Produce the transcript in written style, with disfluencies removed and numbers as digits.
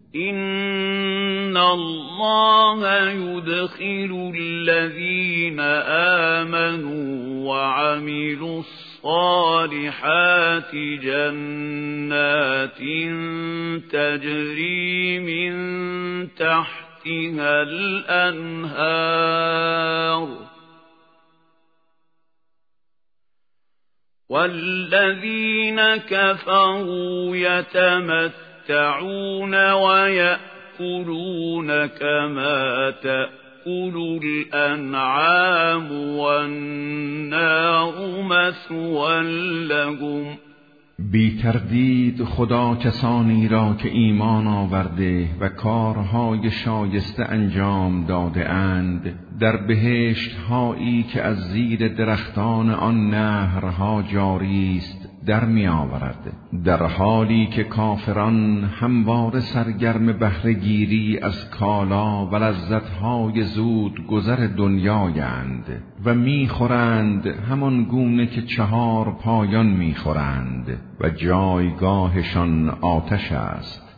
إن الله يدخل الذين آمنوا وعملوا الصالحات جنات تجري من تحتها الأنهار والذين كفروا يتمتعون ويأكلون كما تأكل الأنعام والنار مثوى لهم. بی تردید خدا کسانی را که ایمان آورده و کارهای شایسته انجام داده اند در بهشت هایی که از زیر درختان آن نهرها جاری است در می آورد، در حالی که کافران همواره سرگرم بهره گیری از کالا و لذتهای زود گذر دنیایند و می خورند همان گونه که 4 پایان می خورند و جایگاهشان آتش است.